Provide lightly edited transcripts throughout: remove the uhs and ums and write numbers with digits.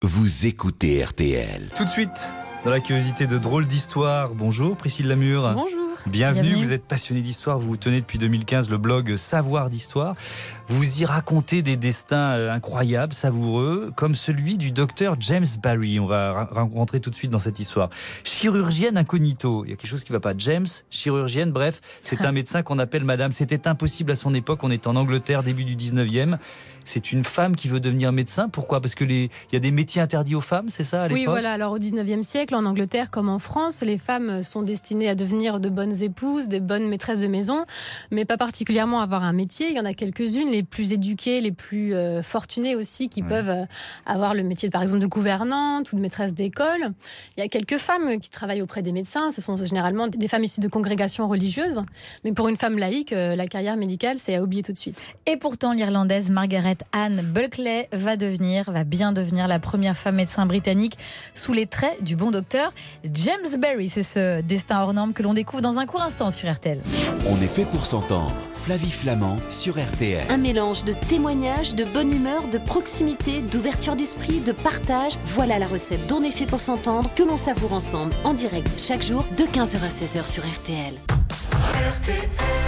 Vous écoutez RTL. Tout de suite, dans la curiosité de drôles d'histoires. Bonjour Priscille Lamure. Bonjour. Bienvenue, vous êtes passionnée d'histoire, vous tenez depuis 2015 le blog Savoir d'Histoire. Vous y racontez des destins incroyables, savoureux, comme celui du docteur James Barry. On va rentrer tout de suite dans cette histoire. Chirurgienne incognito, il y a quelque chose qui ne va pas. James, chirurgienne, bref, c'est un médecin qu'on appelle madame. C'était impossible à son époque, on est en Angleterre, début du 19e. C'est une femme qui veut devenir médecin. Pourquoi ? Parce qu'il y a des métiers interdits aux femmes, c'est ça à l'époque ? Oui, voilà. Alors au 19e siècle, en Angleterre comme en France, les femmes sont destinées à devenir de bonnes épouses, des bonnes maîtresses de maison, mais pas particulièrement à avoir un métier. Il y en a quelques-unes, les plus éduquées, les plus fortunées aussi, qui peuvent avoir le métier, par exemple, de gouvernante ou de maîtresse d'école. Il y a quelques femmes qui travaillent auprès des médecins. Ce sont généralement des femmes issues de congrégations religieuses. Mais pour une femme laïque, la carrière médicale, c'est à oublier tout de suite. Et pourtant, l'Irlandaise Margaret Anne Bulkley va bien devenir la première femme médecin britannique sous les traits du bon docteur James Barry. C'est ce destin hors norme que l'on découvre dans un court instant sur RTL. On est fait pour s'entendre. Flavie Flamand sur RTL. Un mélange de témoignages, de bonne humeur, de proximité, d'ouverture d'esprit, de partage. Voilà la recette d'On est fait pour s'entendre que l'on savoure ensemble en direct chaque jour de 15h à 16h sur RTL. RTL.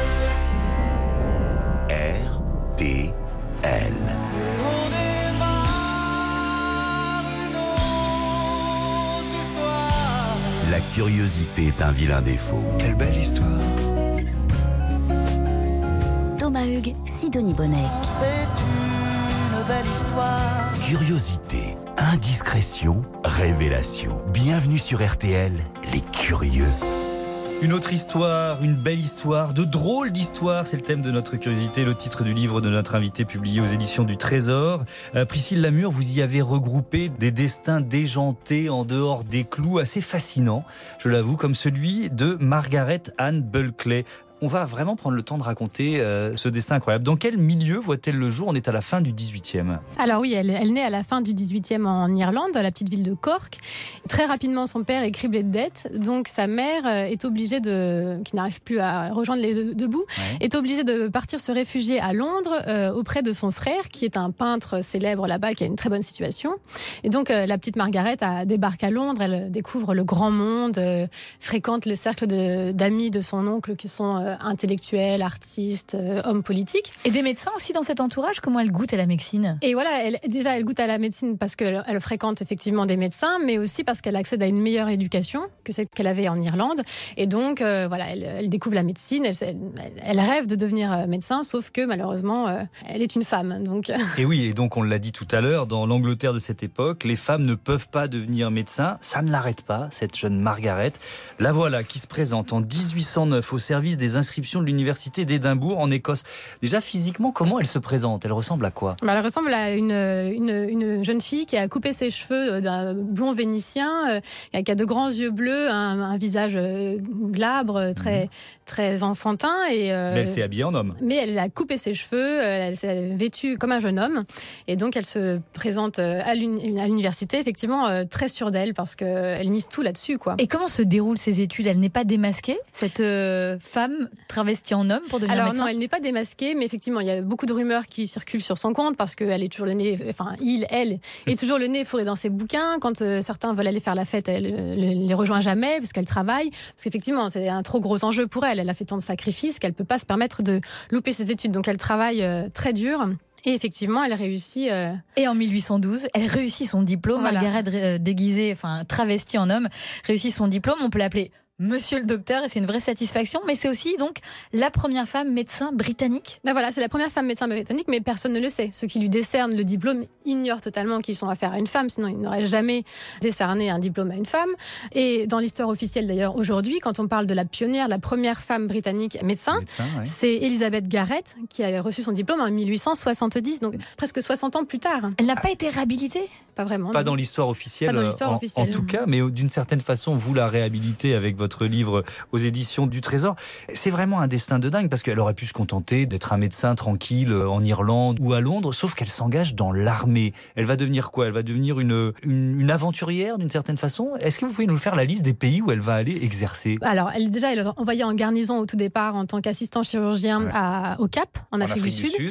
La curiosité est un vilain défaut. Quelle belle histoire. Thomas Hugues, Sidonie Bonnet. C'est une belle histoire. Curiosité, indiscrétion, révélation. Bienvenue sur RTL, les curieux. Une autre histoire, une belle histoire, de drôles d'histoires, c'est le thème de notre curiosité, le titre du livre de notre invité publié aux éditions du Trésor. Priscille Lamure, vous y avez regroupé des destins déjantés en dehors des clous, assez fascinants, je l'avoue, comme celui de Margaret Anne Bulkley. On va vraiment prendre le temps de raconter ce destin incroyable. Dans quel milieu voit-elle le jour ? On est à la fin du 18e. Alors oui, elle naît à la fin du 18e en Irlande, dans la petite ville de Cork. Très rapidement, son père est criblé de dettes. Donc sa mère est obligée qui n'arrive plus à rejoindre les deux bouts, est obligée de partir se réfugier à Londres auprès de son frère, qui est un peintre célèbre là-bas, qui a une très bonne situation. Et donc la petite Margaret débarque à Londres, elle découvre le grand monde, fréquente le cercle d'amis de son oncle qui sont intellectuels, artistes, hommes politiques. Et des médecins aussi dans cet entourage. Comment elle goûte à la médecine ? Et voilà, elle goûte à la médecine parce qu'elle fréquente effectivement des médecins, mais aussi parce qu'elle accède à une meilleure éducation que celle qu'elle avait en Irlande. Et donc, elle découvre la médecine, elle rêve de devenir médecin, sauf que malheureusement, elle est une femme. Donc... Et oui, et donc on l'a dit tout à l'heure, dans l'Angleterre de cette époque, les femmes ne peuvent pas devenir médecins. Ça ne l'arrête pas, cette jeune Margaret. La voilà qui se présente en 1809 au service des inscriptions de l'université d'Édimbourg en Écosse. Déjà physiquement, comment elle se présente ? Elle ressemble à quoi ? Elle ressemble à une jeune fille qui a coupé ses cheveux d'un blond vénitien, qui a de grands yeux bleus, un visage glabre, très enfantin. Mais elle s'est habillée en homme. Mais elle a coupé ses cheveux, elle s'est vêtue comme un jeune homme. Et donc elle se présente à l'université, effectivement, très sûre d'elle, parce qu'elle mise tout là-dessus, quoi. Et comment se déroulent ses études ? Elle n'est pas démasquée, cette femme travestie en homme pour devenir médecin ? Alors non, elle n'est pas démasquée, mais effectivement, il y a beaucoup de rumeurs qui circulent sur son compte parce qu'elle est toujours le nez, elle est toujours le nez fourré dans ses bouquins. Quand certains veulent aller faire la fête, elle les rejoint jamais parce qu'elle travaille. Parce qu'effectivement, c'est un trop gros enjeu pour elle. Elle a fait tant de sacrifices qu'elle peut pas se permettre de louper ses études. Donc elle travaille très dur. Et effectivement, elle réussit. Et en 1812, elle réussit son diplôme. Voilà. Margaret travestie en homme, réussit son diplôme. On peut l'appeler Monsieur le docteur, et c'est une vraie satisfaction, mais c'est aussi donc la première femme médecin britannique. C'est la première femme médecin britannique, mais personne ne le sait. Ceux qui lui décernent le diplôme ignorent totalement qu'ils sont affaire à une femme, sinon ils n'auraient jamais décerné un diplôme à une femme. Et dans l'histoire officielle d'ailleurs, aujourd'hui, quand on parle de la pionnière, la première femme britannique médecin, c'est Elizabeth Garrett qui a reçu son diplôme en 1870, donc presque 60 ans plus tard. Elle n'a pas été réhabilitée ? Pas vraiment. Pas dans l'histoire officielle, officielle. En tout cas, mais d'une certaine façon, vous la réhabilitez avec votre livre aux éditions du Trésor. C'est vraiment un destin de dingue, parce qu'elle aurait pu se contenter d'être un médecin tranquille en Irlande ou à Londres, sauf qu'elle s'engage dans l'armée. Elle va devenir quoi ? Elle va devenir une aventurière d'une certaine façon. Est-ce que vous pouvez nous faire la liste des pays où elle va aller exercer ? Alors, elle est envoyée en garnison au tout départ en tant qu'assistant chirurgien au Cap, en Afrique du Sud.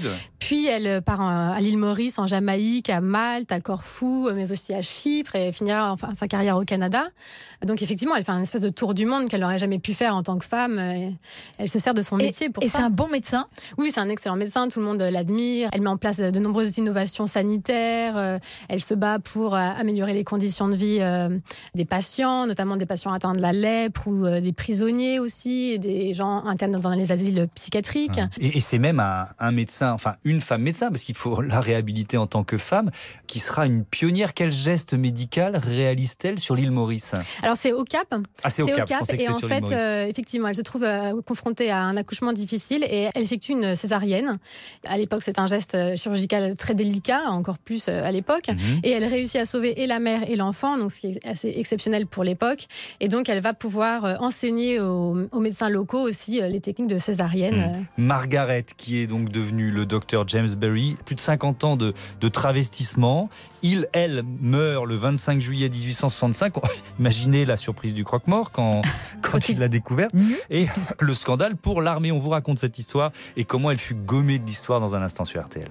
Puis elle part à l'île Maurice, en Jamaïque, à Malte, à Corfou, mais aussi à Chypre, et finira sa carrière au Canada. Donc effectivement, elle fait un espèce de tour du monde qu'elle n'aurait jamais pu faire en tant que femme. Elle se sert de son métier pour ça. Et c'est un bon médecin ? Oui, c'est un excellent médecin, tout le monde l'admire. Elle met en place de nombreuses innovations sanitaires. Elle se bat pour améliorer les conditions de vie des patients, notamment des patients atteints de la lèpre ou des prisonniers aussi, et des gens internes dans les asiles psychiatriques. Et c'est même un médecin, enfin une femme médecin, parce qu'il faut la réhabiliter en tant que femme, qui sera une pionnière. Quel geste médical réalise-t-elle sur l'île Maurice ? Alors c'est au Cap. Ah, c'est au Cap. Je pensais que et c'était en sur fait, l'île Maurice. effectivement, elle se trouve confrontée à un accouchement difficile et elle effectue une césarienne. À l'époque, c'est un geste chirurgical très délicat, encore plus à l'époque. Et elle réussit à sauver et la mère et l'enfant, donc ce qui est assez exceptionnel pour l'époque. Et donc, elle va pouvoir enseigner aux médecins locaux aussi les techniques de césarienne. Margaret, qui est donc devenue le docteur James Berry, plus de 50 ans de travestissement. Elle meurt le 25 juillet 1865. Imaginez la surprise du croque-mort quand il l'a découverte. Et le scandale pour l'armée. On vous raconte cette histoire et comment elle fut gommée de l'histoire dans un instant sur RTL.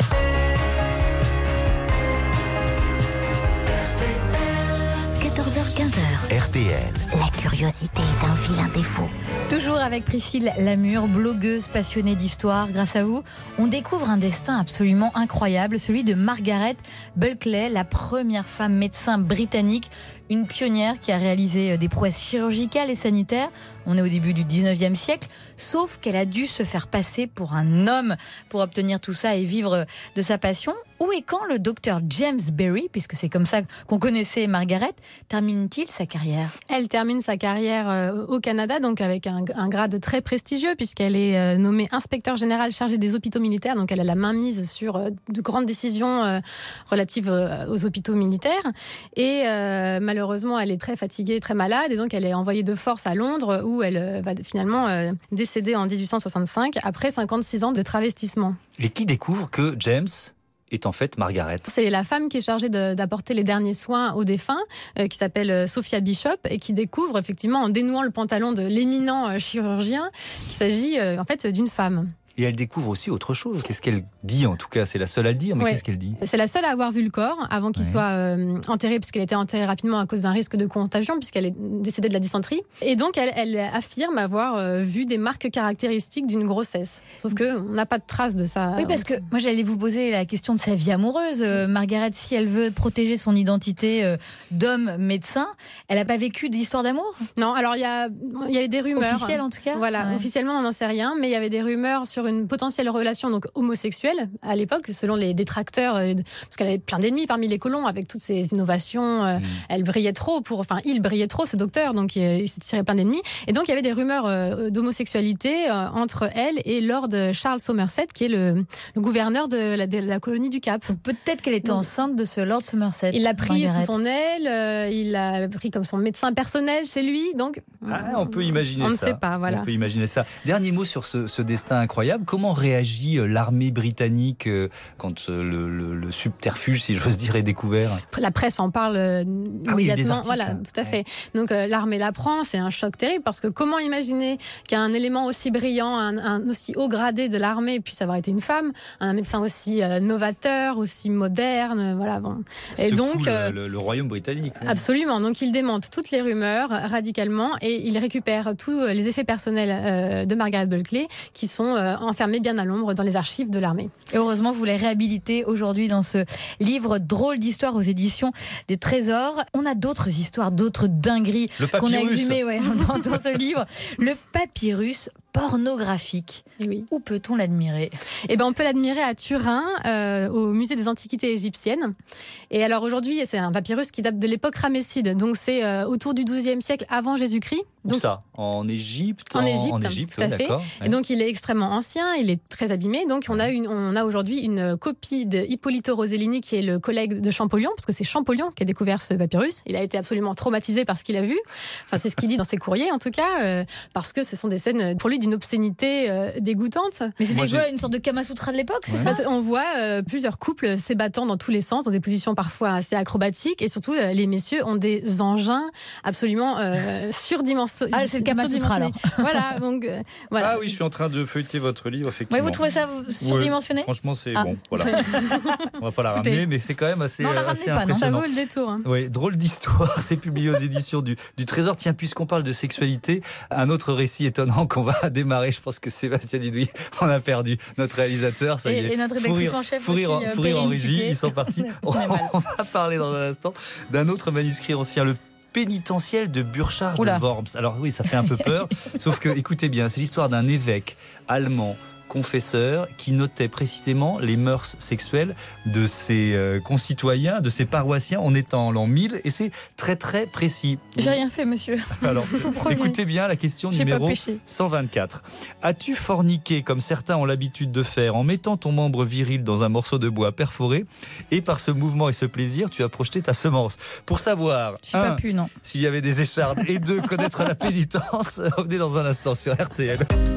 RTL. La curiosité est un vilain défaut. Toujours avec Priscille Lamure, blogueuse passionnée d'histoire. Grâce à vous, on découvre un destin absolument incroyable, celui de Margaret Bulkley, la première femme médecin britannique, une pionnière qui a réalisé des prouesses chirurgicales et sanitaires. On est au début du 19e siècle, sauf qu'elle a dû se faire passer pour un homme pour obtenir tout ça et vivre de sa passion. Où et quand le docteur James Berry, puisque c'est comme ça qu'on connaissait Margaret, termine-t-il sa carrière ? Elle termine sa carrière au Canada, donc avec un grade très prestigieux, puisqu'elle est nommée inspecteur général chargé des hôpitaux militaires. Donc elle a la main mise sur de grandes décisions relatives aux hôpitaux militaires. Et malheureusement, elle est très fatiguée, très malade, et donc elle est envoyée de force à Londres, où elle va finalement décéder en 1865, après 56 ans de travestissement. Et qui découvre que James est en fait Margaret. C'est la femme qui est chargée d'apporter les derniers soins aux défunts, qui s'appelle Sophia Bishop, et qui découvre effectivement en dénouant le pantalon de l'éminent chirurgien qu'il s'agit en fait d'une femme. Et elle découvre aussi autre chose. Qu'est-ce qu'elle dit ? En tout cas, c'est la seule à le dire, mais qu'est-ce qu'elle dit ? C'est la seule à avoir vu le corps avant qu'il soit enterré, puisqu'elle a été enterrée rapidement à cause d'un risque de contagion, puisqu'elle est décédée de la dysenterie. Et donc, elle affirme avoir vu des marques caractéristiques d'une grossesse. Sauf qu'on n'a pas de traces de ça. Oui, parce que moi, j'allais vous poser la question de sa vie amoureuse. Margaret, si elle veut protéger son identité d'homme médecin, elle n'a pas vécu d'histoire d'amour ? Non, alors il y a des rumeurs. Officielles, en tout cas ? Voilà, officiellement, on n'en sait rien, mais il y avait des rumeurs sur une potentielle relation donc homosexuelle à l'époque, selon les détracteurs, parce qu'elle avait plein d'ennemis parmi les colons avec toutes ces innovations. Elle brillait trop il brillait trop, ce docteur, donc il s'est tiré plein d'ennemis. Et donc il y avait des rumeurs d'homosexualité entre elle et Lord Charles Somerset, qui est le gouverneur de la colonie du Cap. Donc peut-être qu'elle était enceinte de ce Lord Somerset. Il l'a pris sous son aile, il l'a pris comme son médecin personnel chez lui. Donc on peut imaginer ça. On ne sait pas, voilà. On peut imaginer ça. Dernier mot sur ce destin incroyable. Comment réagit l'armée britannique quand le subterfuge, si j'ose dire, est découvert ? La presse en parle immédiatement. Articles, voilà, tout à fait. Donc l'armée l'apprend, c'est un choc terrible, parce que comment imaginer qu'un élément aussi brillant, un aussi haut gradé de l'armée puisse avoir été une femme, un médecin aussi novateur, aussi moderne, voilà. Bon. Et donc le royaume britannique. Absolument. Donc il démente toutes les rumeurs radicalement et il récupère tous les effets personnels de Margaret Bulkley, qui sont enfermés bien à l'ombre dans les archives de l'armée. Et heureusement, vous les réhabilitez aujourd'hui dans ce livre Drôle d'histoire aux éditions des Trésors. On a d'autres histoires, d'autres dingueries qu'on a exhumées dans ce livre. Le papyrus pornographique. Et oui. Où peut-on l'admirer ? On peut l'admirer à Turin, au musée des antiquités égyptiennes. Et alors aujourd'hui, c'est un papyrus qui date de l'époque ramesside, donc c'est autour du XIIe siècle avant Jésus-Christ. Où ça ? En Égypte ? En Égypte, tout à fait. D'accord. Et donc il est extrêmement ancien, il est très abîmé. Donc on a aujourd'hui une copie de Ippolito Rosellini, qui est le collègue de Champollion, parce que c'est Champollion qui a découvert ce papyrus. Il a été absolument traumatisé par ce qu'il a vu. Enfin, c'est ce qu'il dit dans ses courriers, en tout cas, parce que ce sont des scènes pour lui d'une obscénité dégoûtante. Mais c'était une sorte de Kamasutra de l'époque, c'est ça ? On voit plusieurs couples s'ébattant dans tous les sens, dans des positions parfois assez acrobatiques, et surtout les messieurs ont des engins absolument surdimensionnés. Ah, c'est le Kamasutra alors. Voilà, donc voilà. Ah oui, je suis en train de feuilleter votre votre livre, effectivement. Oui, vous trouvez ça surdimensionné? Franchement, c'est bon. Voilà. On va pas la ramener, mais c'est quand même assez, impressionnant. Ça vaut le détour. Hein. Oui, drôle d'histoire. C'est publié aux éditions du Trésor. Tiens, puisqu'on parle de sexualité, un autre récit étonnant qu'on va démarrer. Je pense que Sébastien Dudouis en a perdu. Notre réalisateur, ça y est. Et notre rédactrice en chef Fourir en régie, ils sont partis. On va parler dans un instant d'un autre manuscrit ancien, le pénitentiel de Burchard de Worms. Alors oui, ça fait un peu peur, sauf que, écoutez bien, c'est l'histoire d'un évêque allemand confesseur qui notait précisément les mœurs sexuelles de ses concitoyens, de ses paroissiens. On est en l'an 1000 et c'est très très précis. J'ai rien fait, monsieur. Alors, écoutez bien la question numéro 124. As-tu forniqué, comme certains ont l'habitude de faire, en mettant ton membre viril dans un morceau de bois perforé et par ce mouvement et ce plaisir, tu as projeté ta semence? Pour savoir, s'il y avait des échardes et 2, connaître la pénitence, revenez dans un instant sur RTL.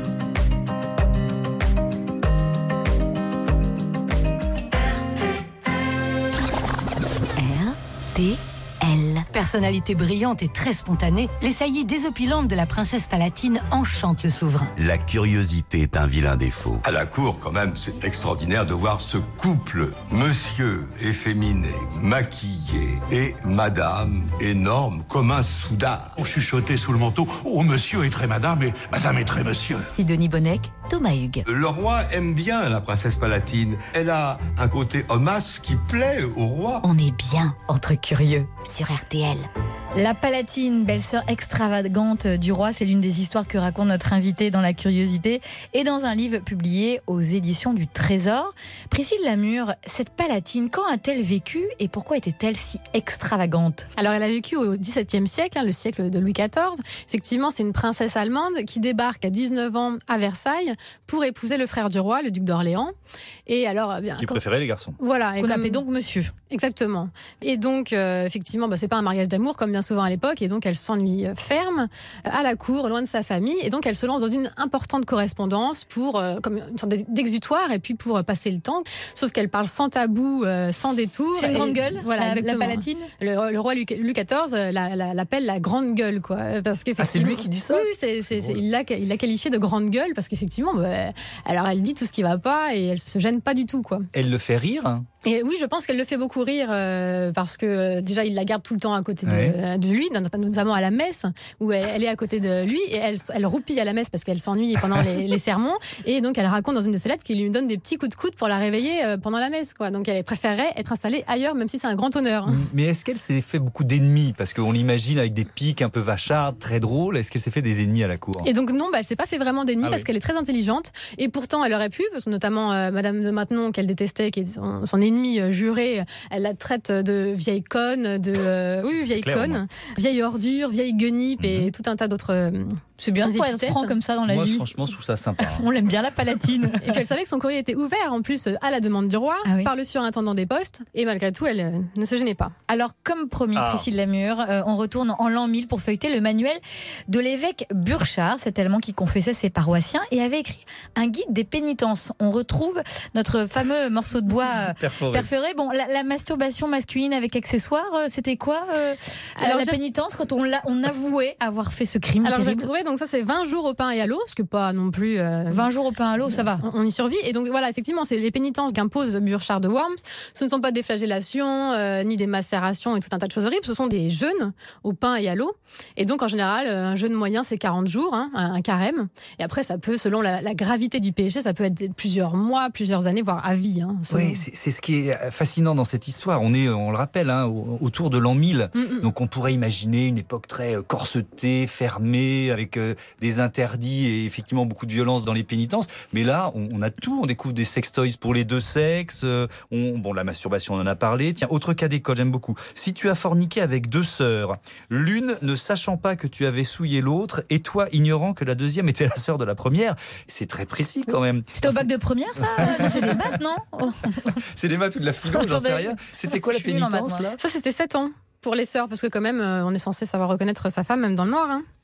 Personnalité brillante et très spontanée, les saillies désopilantes de la princesse Palatine enchantent le souverain. La curiosité est un vilain défaut. À la cour, quand même, c'est extraordinaire de voir ce couple, monsieur efféminé, maquillé, et madame énorme comme un soudard. On chuchotait sous le manteau, oh monsieur est très madame et madame est très monsieur. Sidonie Bonnec, Thomas Hugues. Le roi aime bien la princesse Palatine. Elle a un côté hommasse qui plaît au roi. On est bien entre curieux sur RTL. La Palatine, belle-sœur extravagante du roi, c'est l'une des histoires que raconte notre invité dans La Curiosité et dans un livre publié aux éditions du Trésor. Priscille Lamure, cette Palatine, quand a-t-elle vécu et pourquoi était-elle si extravagante? Alors elle a vécu au XVIIe siècle, le siècle de Louis XIV. Effectivement, c'est une princesse allemande qui débarque à 19 ans à Versailles pour épouser le frère du roi, le duc d'Orléans. Et alors, qui préférait les garçons. Voilà. Qu'on appelait donc monsieur. Exactement. Et donc, effectivement, c'est pas un mariage d'amour comme bien souvent à l'époque, et donc elle s'ennuie ferme à la cour, loin de sa famille, et donc elle se lance dans une importante correspondance pour, comme une sorte d'exutoire, et puis pour passer le temps. Sauf qu'elle parle sans tabou, sans détour. C'est une grande gueule, voilà, la Palatine. Le roi Louis XIV l'appelle la grande gueule, quoi. Parce c'est lui qui dit ça? Oui, il l'a qualifié de grande gueule, parce qu'effectivement, alors elle dit tout ce qui va pas, et elle se gêne pas du tout, quoi. Elle le fait rire? Et oui, je pense qu'elle le fait beaucoup rire parce que déjà il la garde tout le temps à côté de lui, notamment à la messe où elle est à côté de lui et elle roupille à la messe parce qu'elle s'ennuie pendant les sermons, et donc elle raconte dans une de ses lettres qu'il lui donne des petits coups de coude pour la réveiller pendant la messe, quoi. Donc elle préférerait être installée ailleurs, même si c'est un grand honneur. Mais est-ce qu'elle s'est fait beaucoup d'ennemis? Parce qu'on l'imagine avec des piques un peu vachardes, très drôles. Est-ce qu'elle s'est fait des ennemis à la cour? Et donc non, elle s'est pas fait vraiment d'ennemis parce qu'elle est très intelligente, et pourtant elle aurait pu, parce que notamment Madame de Maintenon qu'elle détestait, qui est son ennemie jurée, elle la traite de vieille conne, vieille ordure, vieille guenipe et tout un tas d'autres. C'est bien de être franc comme ça dans la vie. Moi, franchement, je trouve ça sympa. On l'aime bien, la Palatine. Et puis elle savait que son courrier était ouvert en plus à la demande du roi par le surintendant des postes, et malgré tout, elle ne se gênait pas. Alors, comme promis, Priscille Lamure, on retourne en l'an 1000 pour feuilleter le manuel de l'évêque Burchard, cet Allemand qui confessait ses paroissiens et avait écrit un guide des pénitences. On retrouve notre fameux morceau de bois perforé. Bon, la masturbation masculine avec accessoires, c'était quoi la pénitence quand on avouait avoir fait ce crime? Alors j'ai trouvé, donc ça c'est 20 jours au pain et à l'eau, ce que pas non plus... 20 jours au pain à l'eau, ça va. On y survit. Et donc voilà, effectivement, c'est les pénitences qu'impose Burchard de Worms. Ce ne sont pas des flagellations, ni des macérations et tout un tas de choses horribles. Ce sont des jeûnes au pain et à l'eau. Et donc en général, un jeûne moyen c'est 40 jours, un carême. Et après ça peut, selon la gravité du péché, ça peut être plusieurs mois, plusieurs années, voire à vie. Oui, c'est ce qui est fascinant dans cette histoire. On le rappelle, autour de l'an 1000. Donc on pourrait imaginer une époque très corsetée, fermée, avec des interdits et effectivement beaucoup de violence dans les pénitences. Mais là, on a tout. On découvre des sextoys pour les deux sexes. La masturbation, on en a parlé. Tiens, autre cas d'école, j'aime beaucoup. Si tu as forniqué avec deux sœurs, l'une ne sachant pas que tu avais souillé l'autre, et toi ignorant que la deuxième était la sœur de la première, c'est très précis quand même. C'était au bac de première, ça? C'est des maths, non? C'est des maths ou de la philo, j'en sais rien. C'était quoi la pénitence là? Ça, c'était 7 ans pour les sœurs, parce que quand même, on est censé savoir reconnaître sa femme, même dans le noir.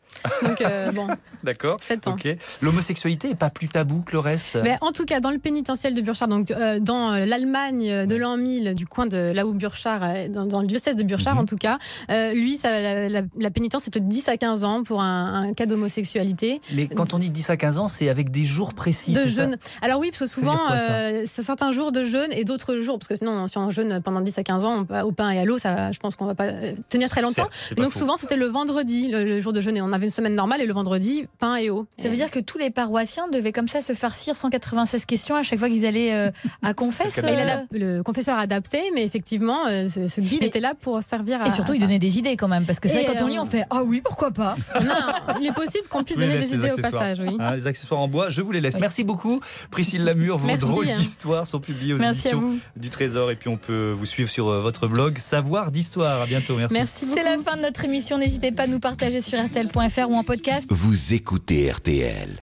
Donc bon. D'accord. 7 ans. Okay. L'homosexualité n'est pas plus tabou que le reste. Mais en tout cas, dans le pénitentiel de Burchard, donc dans l'Allemagne de l'an 1000, du coin de là où Burchard, dans le diocèse de Burchard en tout cas, lui, la pénitence c'est de 10 à 15 ans pour un cas d'homosexualité. Mais quand on dit 10 à 15 ans, c'est avec des jours précis. De jeûne. Alors oui, parce que souvent, c'est certains jours de jeûne et d'autres jours, parce que sinon, si on jeûne pendant 10 à 15 ans, au pain et à l'eau, ça, je pense qu'on va pas tenir très longtemps. Donc souvent, c'était le vendredi, le jour de jeûne. Et on avait une semaine normale et le vendredi, pain et eau. Ça veut dire que tous les paroissiens devaient comme ça se farcir 196 questions à chaque fois qu'ils allaient à confesse. Le confesseur adapté, mais effectivement, ce guide était là pour servir à. Et surtout, il donnait des idées quand même, parce que c'est vrai, quand on lit, on fait ah oui, pourquoi pas. Non, il est possible qu'on puisse donner des idées au passage. Oui. Les accessoires en bois, je vous les laisse. Merci beaucoup, Priscille Lamure. Vos drôles d'histoires sont publiés aux éditions du Trésor. Et puis on peut vous suivre sur votre blog Savoir d'Histoire. À bientôt. Merci beaucoup. C'est la fin de notre émission. N'hésitez pas à nous partager sur RTL.fr ou en podcast. Vous écoutez RTL.